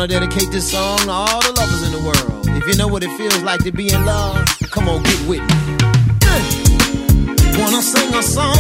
wanna dedicate this song to all the lovers in the world. If you know what it feels like to be in love, come on, get with me. Wanna sing a song